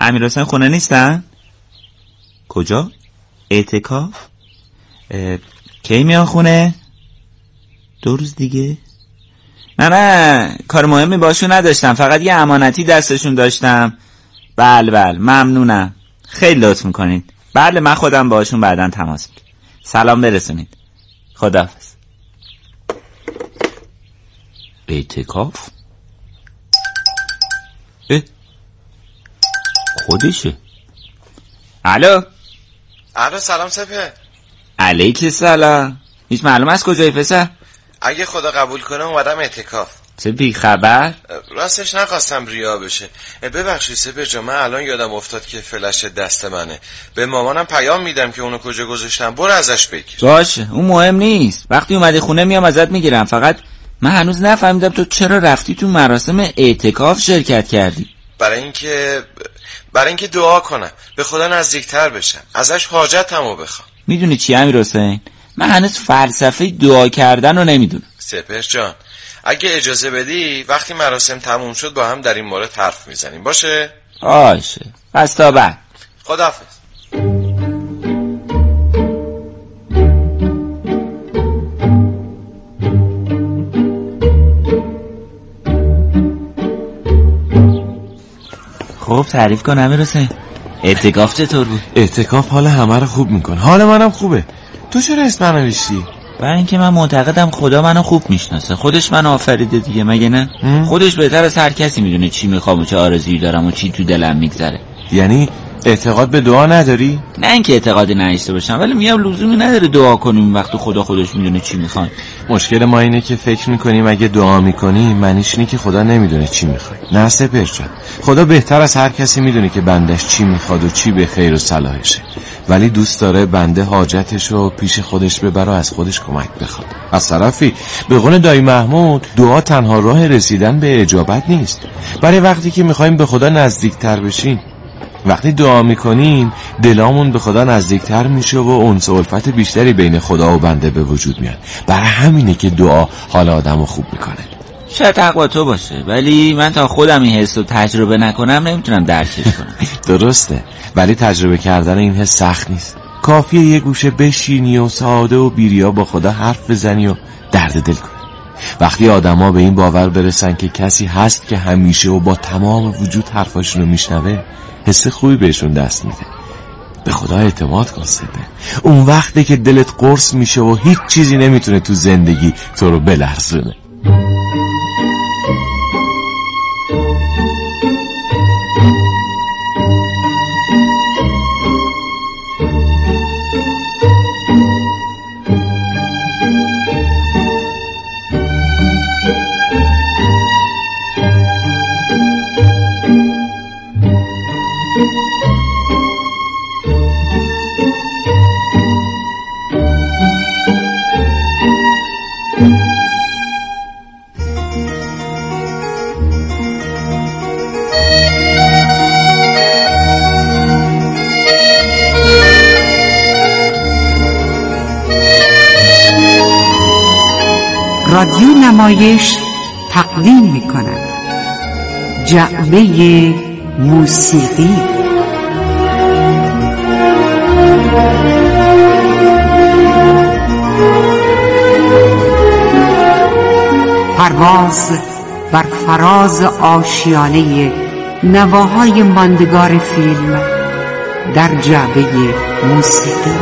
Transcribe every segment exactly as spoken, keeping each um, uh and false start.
امیرحسین خونه نیستن؟ کجا؟ اعتکاف؟ کی میان خونه؟ دو روز دیگه؟ نه نه کار مهمی باشون نداشتم، فقط یه امانتی دستشون داشتم. بله بله ممنونم، خیلی لطف میکنید. بله من خودم باشون بعداً تماس میگیرم. سلام برسونید. خداحافظ. اعتکاف؟ اه خودشه. الو الو سلام سپه. علیک سلام. هیچ معلوم است کجایی پسر؟ اگه خدا قبول کنه اومدم اعتکاف. چه بی خبر؟ راستش نخواستم ریا بشه. ببخشید سپه جان، من الان یادم افتاد که فلش دست منه. به مامانم پیام میدم که اونو کجا گذاشتم، برو ازش بگیر. باشه اون مهم نیست، وقتی اومدی خونه میام ازت میگیرم. فقط من هنوز نفهمیدم تو چرا رفتی تو مراسم اعتکاف شرکت کردی. برای اینکه برای اینکه دعا کنم، به خدا نزدیکتر بشم، ازش حاجتمو بخوام. میدونی چی امیرحسین؟ من هنوز فلسفه دعا کردن رو نمیدونم. سپر جان اگه اجازه بدی وقتی مراسم تموم شد با هم در این مورد حرف میزنیم، باشه؟ باشه پس تا بعد. خداحافظ. خب تعریف کن امیرحسین، اعتکاف چطور بود؟ اعتکاف حال همه رو خوب میکن. حال منم خوبه. تو چرا اسم منو نوشتی؟ برای اینکه من معتقدم خدا منو خوب میشناسه. خودش منو آفریده دیگه، مگه نه؟ هم؟ خودش بهتر از هر کسی میدونه چی میخوام و چه آرزویی دارم و چی تو دلم میگذره. یعنی اعتقاد به دعا نداری؟ نه اینکه اعتقادی نداشته باشم، ولی میگم لزومی نداره دعا کنیم وقتی خدا خودش میدونه چی میخوان. مشکل ما اینه که فکر میکنیم اگه دعا میکنیم معنیش اینه که خدا نمیدونه چی میخواد. نه سپر جان، خدا بهتر از هر کسی میدونه که بندش چی میخواد و چی به خیر و صلاحشه، ولی دوست داره بنده حاجتشو پیش خودش ببره و از خودش کمک بخواد. از طرفی به قول دایی محمود، دعا تنها راه رسیدن به اجابت نیست. برای وقتی که میخوایم به خدا نزدیکتر بشیم، وقتی دعا میکنیم دلامون به خدا نزدیکتر میشه و انس و الفت بیشتری بین خدا و بنده به وجود میاد. برای همینه که دعا حال آدمو خوب میکنه. شاید حق با تو باشه، ولی من تا خودم این حس رو تجربه نکنم نمیتونم درکش کنم. درسته، ولی تجربه کردن این حس سخت نیست. کافیه یه گوشه بشینی و ساده و بیریا با خدا حرف بزنی و درد دل کنی. وقتی آدما به این باور برسن که کسی هست که همیشه و با تمام وجود حرفاشونو میشنوه، حس خوبی بهشون دست میده. به خدا اعتماد کن سپه. اون وقته که دلت قرص میشه و هیچ چیزی نمیتونه تو زندگی تو رو بلرزونه. رادیو نمایش تقدیم می کند جعبه موسیقی. پرواز بر فراز آشیانه نواهای ماندگار فیلم در جعبه موسیقی.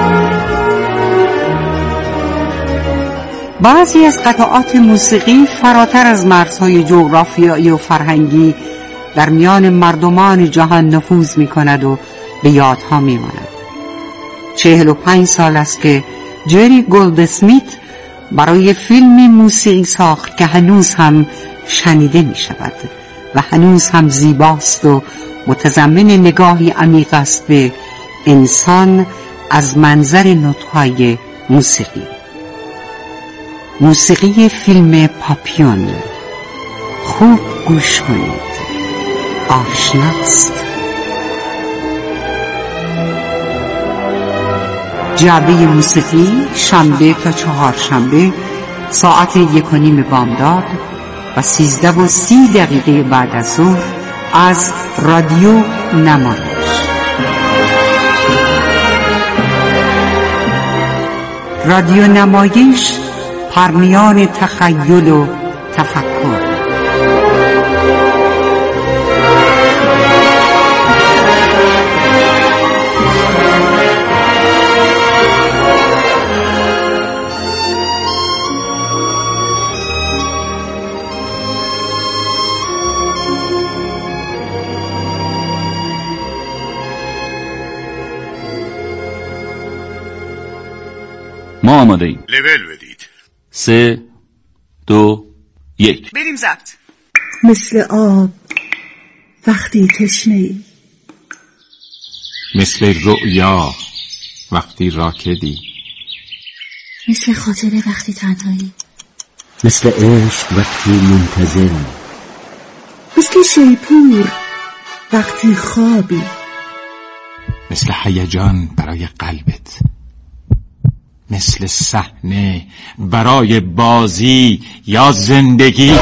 بعضی از قطعات موسیقی فراتر از مرزهای جغرافیایی و فرهنگی در میان مردمان جهان نفوذ می کند و به یادها می ماند. چهل و پنج سال است که جری گولدسمیت برای فیلمی موسیقی ساخت که هنوز هم شنیده می شود و هنوز هم زیباست و متضمن نگاهی عمیق است به انسان از منظر نوت‌های موسیقی. موسیقی فیلم پاپیون. خوب گوش کنید، آشناست. جعبه موسیقی شنبه تا چهارشنبه ساعت یک و نیم بامداد و سیزده و سی دقیقه بعد از ظهر از رادیو نمایش. رادیو نمایش پرمیان تخیل و تفکر. ما آماده ایم. لول بدید. سه دو یک بریم ضبط. مثل آب وقتی تشنه‌ای، مثل رؤیا وقتی راکدی، مثل خاطره وقتی تنهایی، مثل عشق وقتی منتظری، مثل شیپور وقتی خوابی، مثل هیجان برای قلبت، مثل صحنه برای بازی یا زندگی.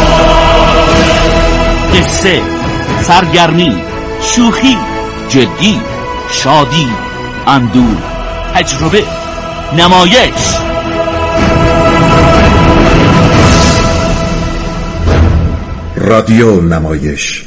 قصه، سرگرمی، شوخی، جدی، شادی، اندوه، تجربه، نمایش. رادیو نمایش.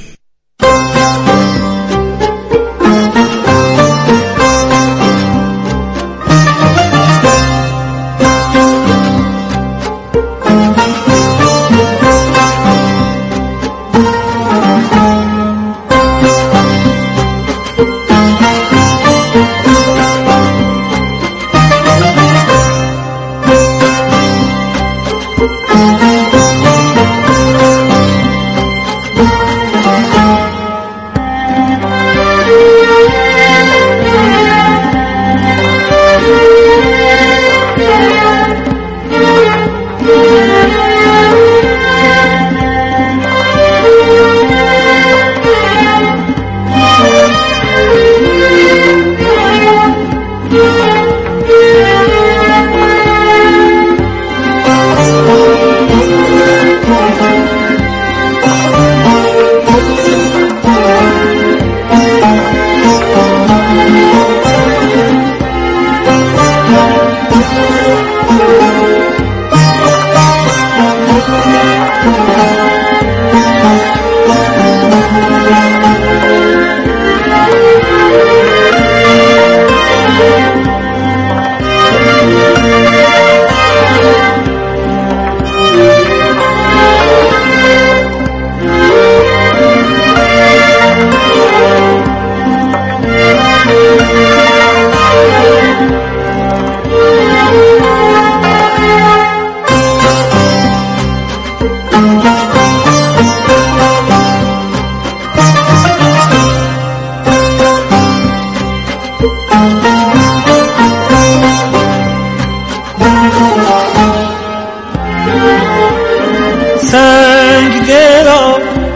سنگ دلا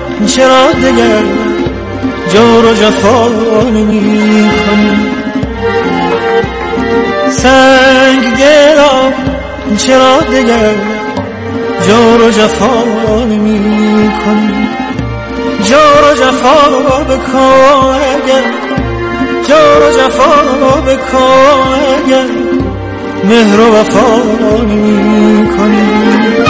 چرا دیگر جور و جفا نمی کنی؟ سنگ دلا چرا دیگر جور و جفا نمی کنی؟ جور و جفا بکن اگر، جور و جفا بکن اگر مهر و وفا نمی کنی.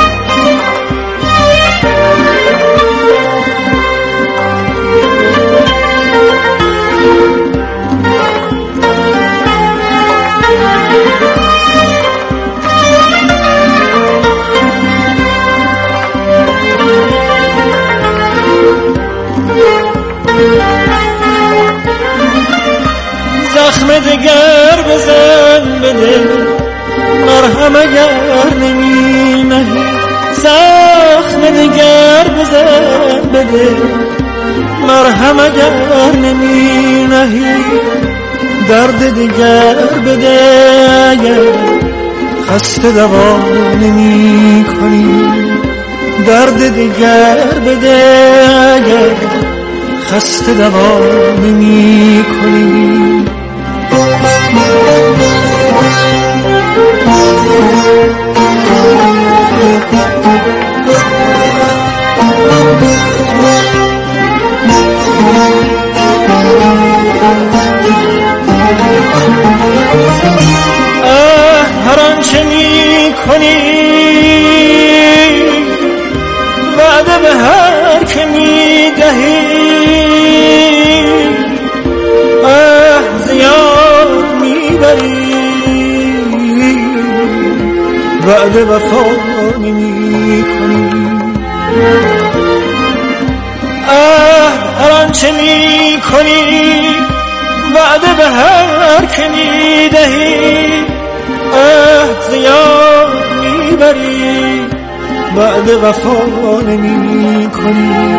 زخم دگر بزن بده، مرهم اگر نمی نهی. زخم دگر بزن بده، مرهم اگر نمی نهی. درد دگر بده اگر خسته دوا نمی کنی. درد دگر بده اگر خسته دوا نمی کنی. بعد وفا نمی کنی. اه هر آنچه می کنی بعد به هر که می دهی، اه زیان می بری بعد وفا نمی کنی.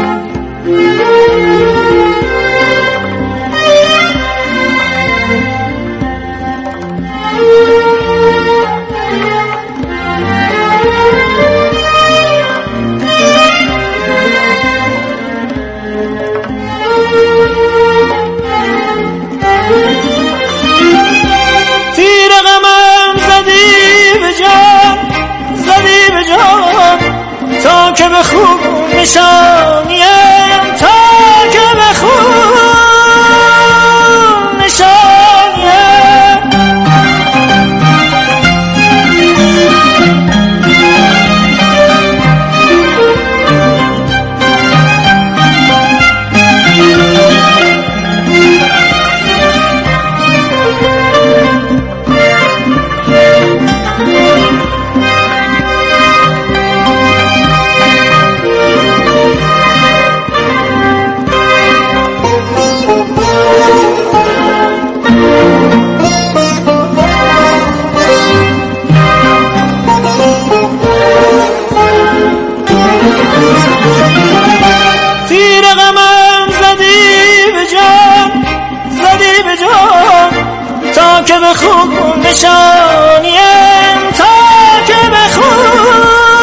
تیر غمم زدی به جان، زدی به جان تا که به خوب نشانیم، تا که به خوب نشانیم. تیر غمم زدی به جان، زدی به جان تا که به خوب نشانیم، تا که به خوب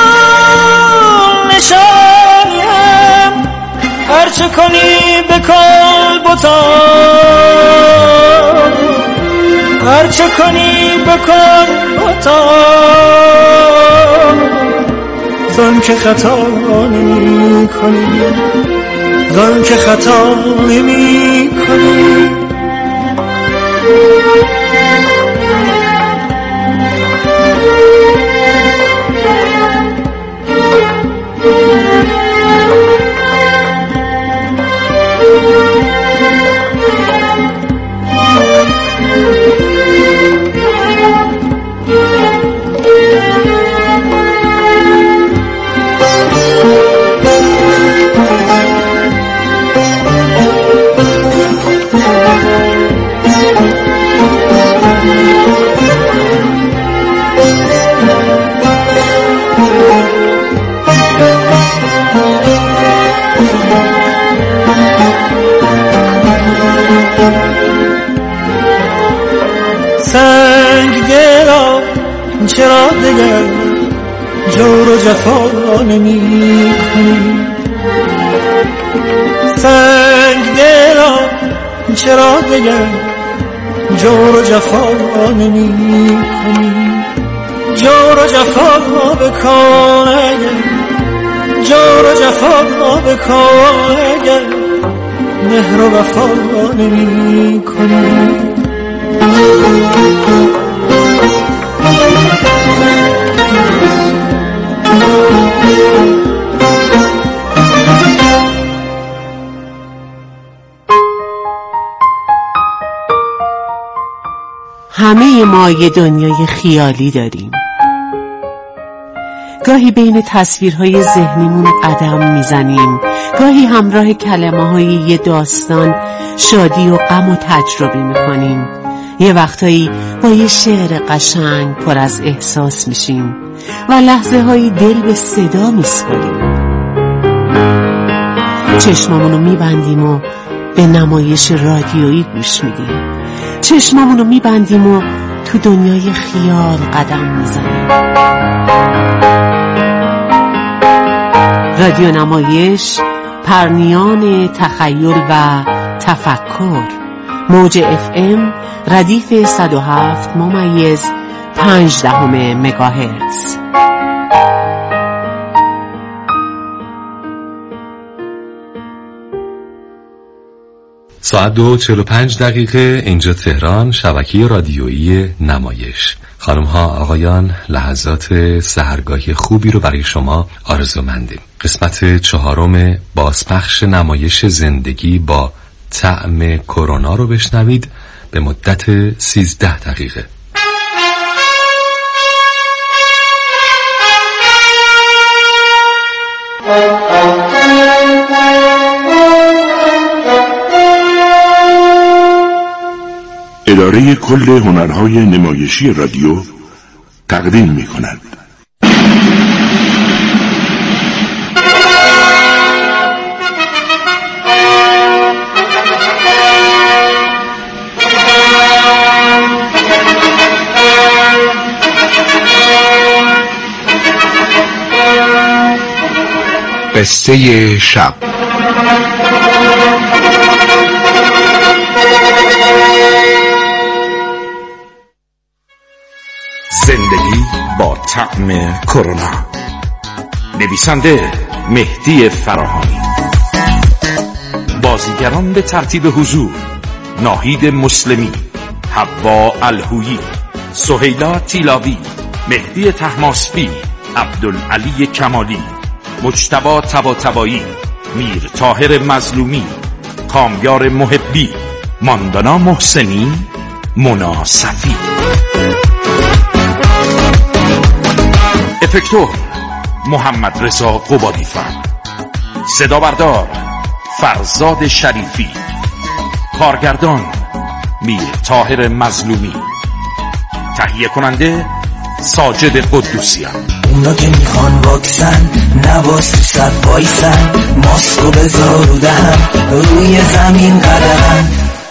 نشانیم. هرچه کنی بکن بتا، هرچه کنی بکن بتا، زن که خطا نمی کنی، زن که خطا نمی کنی. سنگ دلا چرا دیگر جور و جفا نمی کنی، سنگ دلا چرا دیگر جور و جفا نمی کنی. جور و جفا بکن اگر، جور و جفا بکن اگر مهر و وفا نمی کنی. همه ما یه دنیای خیالی داریم. گاهی بین تصویرهای ذهنیمون قدم میزنیم، گاهی همراه کلمه های یه داستان شادی و غم و تجربه میکنیم. یه وقتایی با یه شعر قشنگ پر از احساس میشیم و لحظه هایی دل به صدا میسپاریم. چشمامونو میبندیم و به نمایش رادیویی گوش میدیم، چشمامونو میبندیم و تو دنیای خیال قدم میزنیم. رادیو نمایش، پرنیان تخیل و تفکر. موج اف ام ردیف صد و هفت ممیز پنج دهم مگاهرتز. ساعت دو چهل و پنج دقیقه اینجا تهران، شبکه رادیویی نمایش. خانم ها آقایان، لحظات سحرگاهی خوبی رو برای شما آرزومندیم. قسمت چهارم بازپخش نمایش زندگی با طعم کرونا رو بشنوید به مدت سیزده دقیقه. اداره کل هنرهای نمایشی رادیو تقدیم می کند. قصه شب. زندگی با طعم کرونا. نویسنده مهدی فراهانی. بازیگران به ترتیب حضور: ناهید مسلمی، حوا الهویی، سهیلا تیلاوی، مهدی طهماسبی، عبدالعلی کمالی، مجتبی طباطبایی، میر طاهر مظلومی، کامیار محبی، ماندانا محسنی، مونا صفی. افکتور محمد رضا قبادی‌فر. صدا بردار فرزاد شریفی. کارگردان میر طاهر مظلومی. تهیه کننده ساجد قدوسیان. اونا که میخوان واکسن نباز تو صف وایسن، ماسکو بذار رو دهن روی زمین قدمن.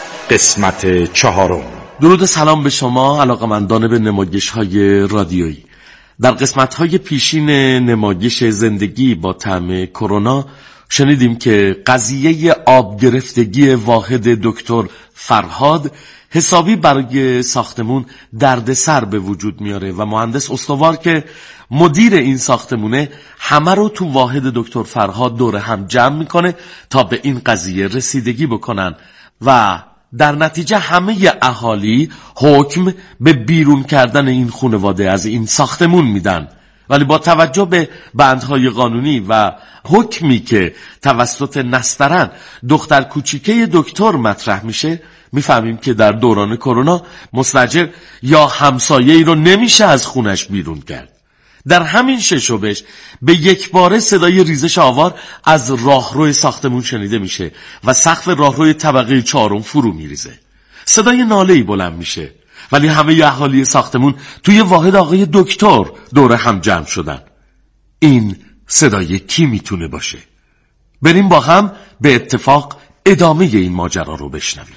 قسمت چهارم. درود سلام به شما علاقمندان به نمایش های رادیویی. در قسمت های پیشین نمایش زندگی با طعم کرونا شنیدیم که قضیه آب گرفتگی واحد دکتر فرهاد حسابی برای ساختمون دردسر به وجود میاره و مهندس استوار که مدیر این ساختمونه همه رو تو واحد دکتر فرهاد دور هم جمع میکنه تا به این قضیه رسیدگی بکنن و در نتیجه همه اهالی حکم به بیرون کردن این خانواده از این ساختمون میدن. ولی با توجه به بندهای قانونی و حکمی که توسط نسترن دختر کوچیکه دکتر مطرح میشه، میفهمیم که در دوران کرونا مستاجر یا همسایه‌ای رو نمیشه از خونش بیرون کرد. در همین ششوبش به یک باره صدای ریزش آوار از راهروی ساختمون شنیده میشه و سقف راهروی طبقه چهارم فرو میریزه. صدای ناله‌ای بلند میشه ولی همه اهالی ساختمون توی واحد آقای دکتر دور هم جمع شدن. این صدای کی میتونه باشه؟ بریم با هم به اتفاق ادامه این ماجرا رو بشنویم.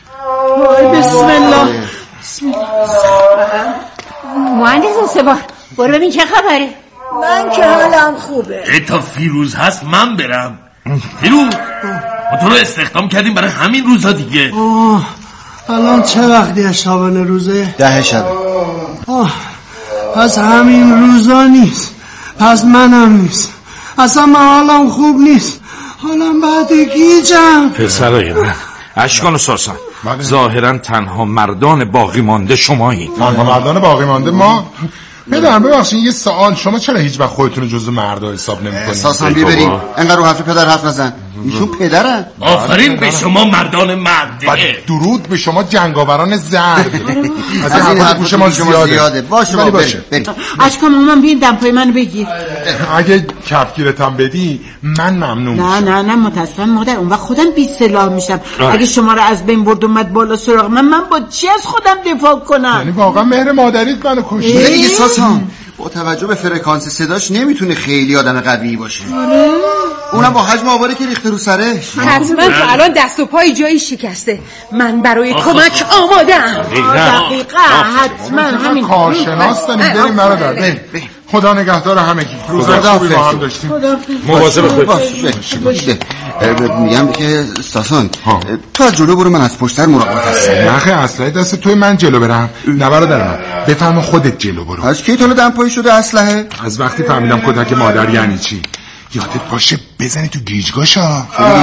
بسم الله. بسم الله. مهندس استوار برو ببین چه خبره. من که حالم خوبه. تا فیروز هست من برم. فیروز ما تو رو استخدام کردیم برای همین روزا دیگه. آه الان چه وقتی شبانه روزه؟ ده شبه. آه پس همین روزا نیست، پس منم نیست. اصلا من حالم خوب نیست، حالم بعد گیجم. پسرای من اشکان و ساسان ظاهرا تنها مردان باقی مانده شمایی. تنها مردان باقی مانده ما؟ پدرم ببخشید یه سوال، شما چرا هیچ وقت خودتون رو جزو مردا حساب نمی‌کنید؟ ساسان بیا بریم، انقدر رو حرف پدر حرف نزن، ایشون پدرن. آفرین به شما مردان مرده. درود به شما جنگاوران زرد. از این حرف گوش ما زیاده. باشه ولی باشه بریم. اشکان مامان بیاین دمپای منو بگیر. اگه کفگیرتم بدی من ممنون نه میشم. نه نه متاسفم مادر، اون وقت خودم بی سلاح میشم. اگه شما رو از بین برد اومد بالا سراغ من، من با چی از خودم دفاع کنم؟ یعنی واقعا مهر مادریت منو کشید دیگه. ساسان با توجه به فرکانس صداش نمیتونه خیلی آدم قوی باشه. آره اونم با حجم آواری که ریخته رو سرش. حتما تو الان دست و پای جایی شکسته. من برای کمک آمادم. دقیقا حتما همین کارشناس داریم. بریم برادر. خدا نگهدار همگی. روزای خوبی با هم داشتیم. مواظب خودت باش. میگم که ساسان تو از جلو برو، من از پشت سر مراقبت هستم. نخه اسلحه دست توی، من جلو برم. نه برادرم بفهم خودت جلو برو. از کی تو دمپایی شده اسلحه؟ از وقتی فهمیدم کتک مادر یعنی چی. یادت باشه بزنی تو گیجگاشا،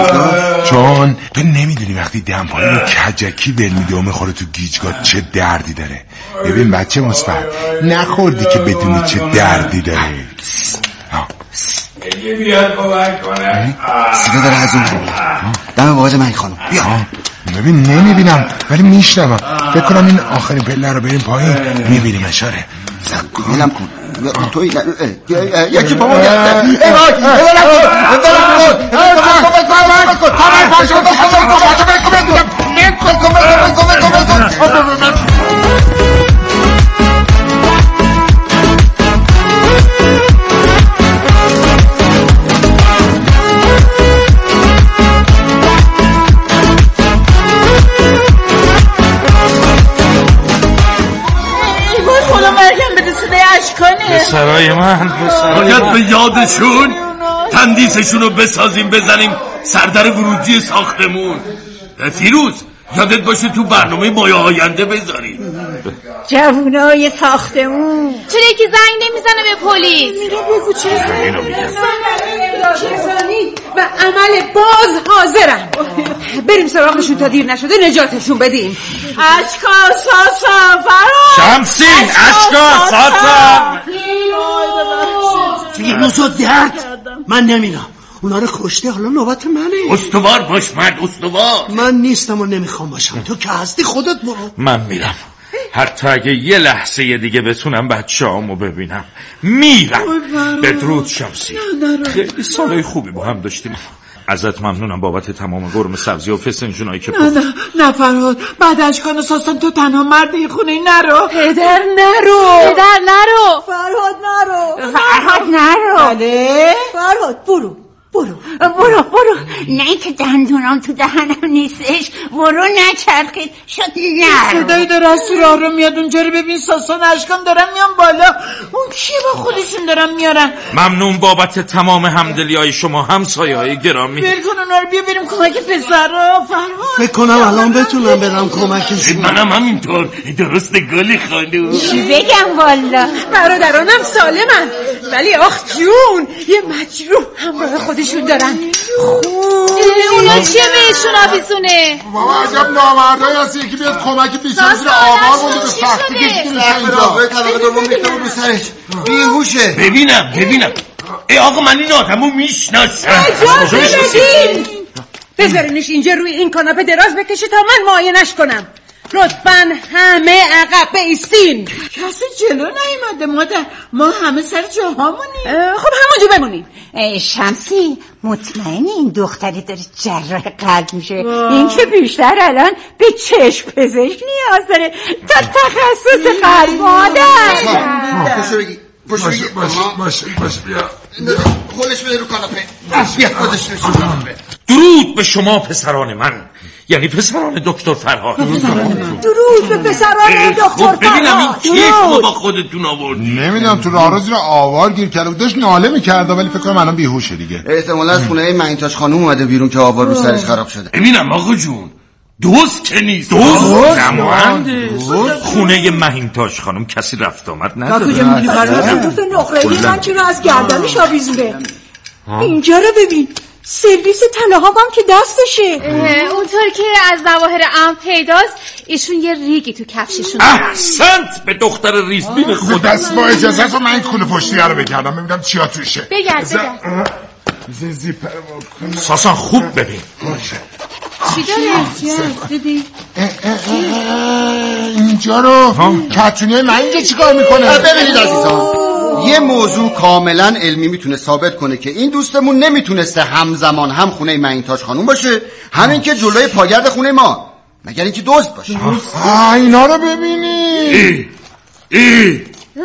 چون تو نمیدونی وقتی دمپایی رو کجکی ول میده و میخوره تو گیجگاه چه دردی داره. ببین بچه مثبت، نخوردی که بدونی چه دردی داره. اگه بیاد کمک کنه. صدا داره از اون میاد. دم وارد من خانم بیا. ببین نمیبینم ولی میشنوم. فکر کنم این آخرین پله رو بریم پایین میبینیم اشاره. ببینم کن توی یکی با ما گرفته. ای وای ببینم کن ببینم کن پسرای من باید به یادشون تندیسشون رو بسازیم بزنیم سردر ورودی ساختمون. فیروز یادت باشه تو برنامه ماه آینده بذاری. جوونای ساختمون چرا یکی زنگ نمیزنه به پلیس؟ میگه بگو چه اینو میگم و عمل باز حاضرم. بریم سراغشون تا دیر نشده نجاتشون بدیم. اشکا ساسا فرار شمسی اشکا ساسا فیروز و درد من نمیرم. اونا رو کشته حالا نوبت منه. استوار باش مرد استوار. من نیستم و نمیخوام باشم. تو که هستی خودت برو. من میرم حتی اگه یه لحظه دیگه بتونم بچه هامو ببینم میرم. بدرود شمسی. خیلی سالای خوبی با هم داشتیم. ازت ممنونم بابت تمام گرم سبزی و فسنجونایی که نه نه نه فرهاد بعد اشکان و ساسان تو تنها مرد این خونه نرو. پدر نرو پدر نرو فرهاد نرو فرهاد نرو. بله فرهاد برو برو برو برو. نه این که دندونام تو دهنم نیستش. برو نچرخید شد نرو. صدایی داره از تو راه رو میاد اونجا رو ببین. ساسان اشکان دارن میان بالا. اون کی با خودشون دارن میارن. ممنون بابت تمام همدلی های شما همسایه های گرامی. بیر کن اونا رو بیا بریم کمک پسرا. فرهاد فکر کنم الان بتونم برم کمکشون. منم همینطور. درست گلی خانوم. چی بگم والا برادرانم سالمن ولی آخ جون یه مجروح همراه خودشون دارن. اونا چیه بهشون آویزونه؟ بابا عجب نامردایی هستی. یکی بیاد کمکی بیچاره زیر آمار بونده به سختی کشیده میشه اینجا. طبقه دوم ریخته بود رو سرش بیهوشه. ببینم ببینم ای آقا من این آدمو میشناسم. اجازه بدین بذارینش اینجا روی این کاناپه دراز بکشه تا من معاینش کنم. لطفاً همه عقب بایستین. کسی جلو نیومده مادر. ما همه سر جاهامونیم. خب همونجا بمونیم. شمسی مطمئنی این دختری داره جراح قلب میشه؟ این که بیشتر الان به چشم پزشک نیاز داره تا تخصص قلب. مادر پشت بگی پشت بگی باشه باشه باشه بیا خولش بده رو کاناپه. بیا خودش رو کاناپه. درود به شما پسران من یعنی پسران دکتر فرهاد. درود به پسران دکتر فرهاد. ببینم این کیف ما با خودتون آوردی. نمیدونم تو راه رو زیر آوار گیر کرده بود داشت ناله میکرد ولی فکر کنم الان بیهوشه دیگه. احتمالا از خونه مهینتاش خانم اومده بیرون که آوار رو سرش خراب شده. ببینم آقا جون دوست که نیست. دوست نمانده خونه مهینتاش خانم کسی رفت آمد نداره. کجا میگی فرهاد؟ دوست نقره‌ای من چرا از گردنش آویزونه. اینجا رو ببین سرویس طلاها هم که دستشه. اونطور که از ظواهر عام پیداست ایشون یه ریگی تو کفششون. احسنت به دختر ریزبین خود. دست با اجازه تو من این کونه پشتیه رو بگردم ببینم چیا توشه. بگرد بگرد. زیپر واکن. ساسان خوب ببین چی داره؟ چی هست دیدی؟ اینجا رو کتونیه من اینجا چیکار میکنه؟ ببینید عزیزان یه موضوع کاملا علمی میتونه ثابت کنه که این دوستمون نمیتونسته همزمان هم خونه مهینتاش خانوم باشه همین که جلوی پاگرد خونه ما مگر اینکه دزد باشه. آه اینا رو ببینید. ای ای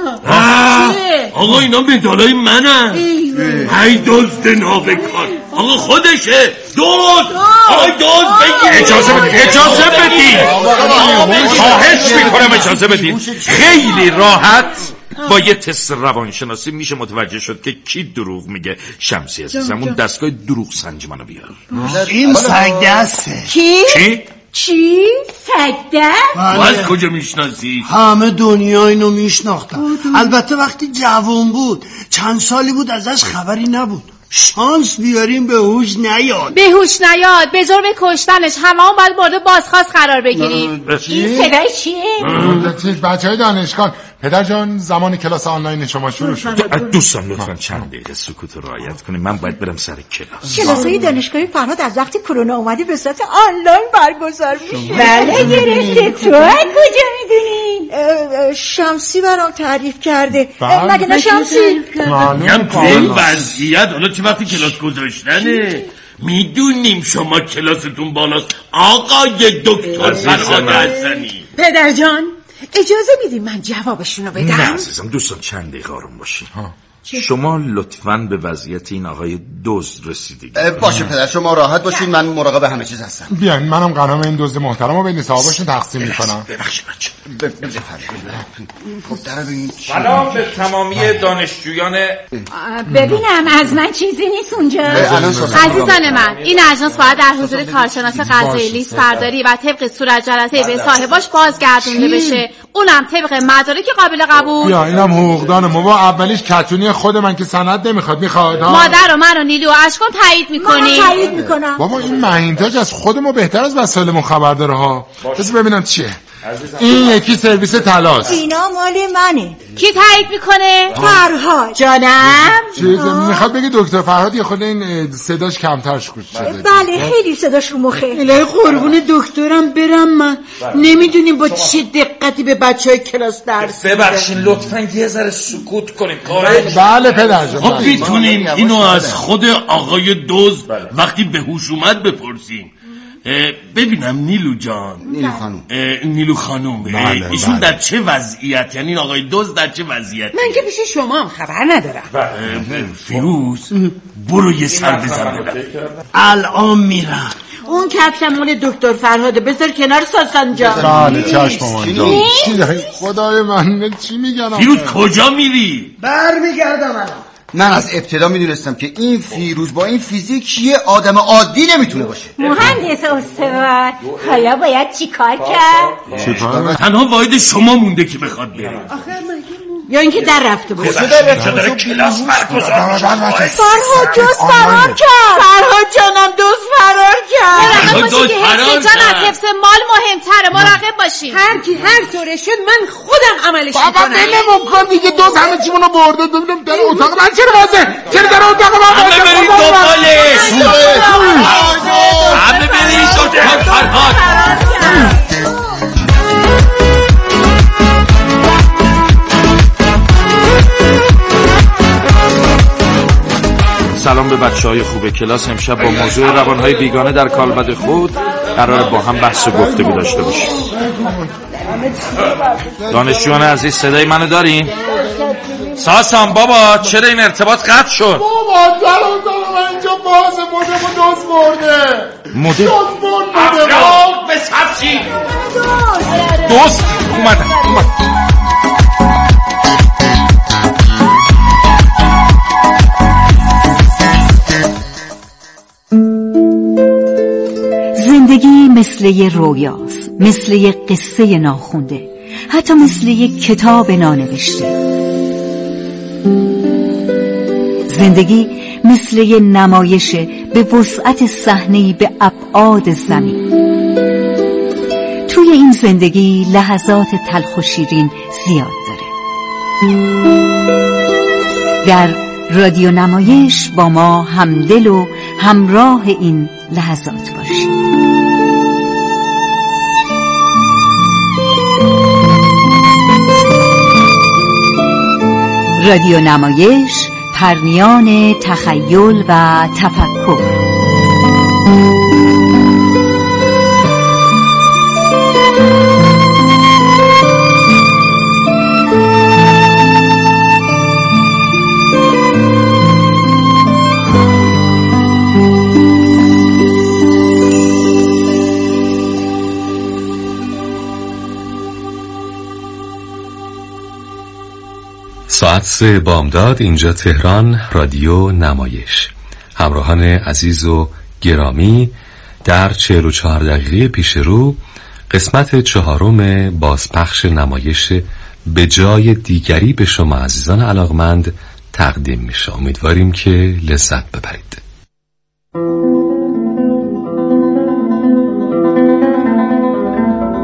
آقا اینا مدالای منن. ای دزد نابکار. آقا خودشه. دزد آقای دزد بگیر. اجازه بدید اجازه بدید خواهش میکنم اجازه بدید. خیلی راحت با یه تست روانشناسی میشه متوجه شد که کی دروغ میگه. شمسی عزیزم اون دستگاه دروغ سنج منو بیار. این سگ دسته. کی؟ چی؟ چی؟ سگ دست؟ از کجا میشناسی؟ همه دنیا اینو میشناختن. البته وقتی جوان بود چند سالی بود ازش خبری نبود. شانس بیاریم به هوش نیاد. به هوش نیاد به جرم کشتنش همه هم باید مورد بازخواست قرار بگیریم. این صدای چیه؟ بچه های دانشگاه. پدر جان زمان کلاس آنلاین شما شروع شد. دوستان لطفا چند دقیقه سکوت رو رعایت کنیم، من باید برم سر کلاس. کلاس های دانشگاهی فرهاد از وقتی کرونا اومده به صورت آنلاین برگزار میشه. بله گرفته. تو کجا میدونی؟ شمسی برام تعریف کرده. مگه نه شمسی؟ میگم تو این وضعیت حالا چه وقتی کلاس گذاشتنه؟ میدونیم شما کلاستون بالاست آقای دکتر فرهاد حسنی. پدر جان اجازه میدیم من جوابشونو بدم؟ نه عزیزم دوستان چند دقیقه آروم باشین. شما لطفاً به وضعیت این آقای دزد رسیدید. باشه پدر شما راحت باشین، من مراقب همه چیز هستم. بیاین منم قنام این دزد محترمو بین صاحباشون تقسیم میکنم. ببخشید بچه. سلام به تمامی دانشجویان. ببینم از من چیزی نیست اونجا. عزیزان من این اجناس باید در حضور کارشناس قضایی لیست برداری و طبق صورت جلسه به صاحباش بازگردونده بشه، اونم طبق مدارک قابل قبول. بیا اینم حقوقدان ما. با اولیش کتونی خود من که سند نمیخواد میخواد. مادر و من و نیلو و اشکان تایید میکنیم. من تایید میکنم. بابا این مهینتاج از خودمون بهتر از وسایلمون خبر داره ها. بذار ببینم چیه. این یکی سرویس طلاست. اینا مال منه. کی تایید میکنه؟ فرهاد جانم. چیز میخواد بگه دکتر فرهاد یه خود این صداش کمترش گوش شده. بله خیلی صداش رو مخه. الهی قربون دکترم برم من. نمیدونیم با چه دقتی به بچهای کلاس درس میده. ببخشید لطفاً یه ذره سکوت کنیم. بله پدر جان. خب میتونیم اینو از خود آقای دزد وقتی به هوش اومد بپرسیم. ببینم نیلو جان. نیلو خانوم. نیلو خانوم بله ایشون بله. در چه وضعیت، یعنی این آقای دزد در چه وضعیت؟ من که پیش شما هم خبر ندارم. فیروز برو یه سر بزن بدم. الان میرم. اون کفشم مال دکتر فرهاده، بذار کنار ساسان جان. بله چشم مامان جان. چی خدای من چی میگن؟ فیروز کجا میری؟ برمیگردم الان. من از ابتدا میدونستم که این فیروز با این فیزیک یه آدم عادی نمیتونه باشه. مهندس استوار حالا باید چی کار کرد؟ چیکار؟ تنها واحد شما مونده که بخواد بره. یا اینکه در رفته باشه. داره کلاس برگزار میشه. فرهاد جز فرار کرد. فرهاد جانم دوست فرار کرد. مراقب باشی که حفظ جان از حفظ مال مهمتره. مراقب باشی. هر کی هر طوره شد من خودم عملش میکنم. بابا بلمون کن دیگه دوست همه چیمونو برده. ببینم در اتاق من چرا بازه؟ چرا در اتاق من بازه؟ همه برید دنبالش. همه برید دنبال فرهاد. سلام به بچه های خوب کلاس. امشب با موضوع روانهای بیگانه در کالبد خود قرار با هم بحث و گفتگو داشته باشیم. دانشجویان عزیز صدای منو دارین؟ ساسان بابا چرا این ارتباط قطع شد؟ بابا در اتاق من اینجا بازه مدمو دوست برده. مدل دوست برده افراد به سبچی دوست اومدن اومد. زندگی مثل یه رویاست، مثل یه قصه ناخونده، حتی مثل یه کتاب نانوشته. زندگی مثل یه نمایش به وسعت صحنه‌ای به ابعاد زمین. توی این زندگی لحظات تلخ و شیرین زیاد داره. در رادیو نمایش با ما همدل و همراه این لحظات باشید. رادیو نمایش، پرنیان تخیل و تفکر. ساعت سه بامداد اینجا تهران، رادیو نمایش. همراهان عزیز و گرامی، در چهل و چهار دقیقه پیش رو قسمت چهارم بازپخش نمایش به جای دیگری به شما عزیزان علاقمند تقدیم میشه. امیدواریم که لذت ببرید.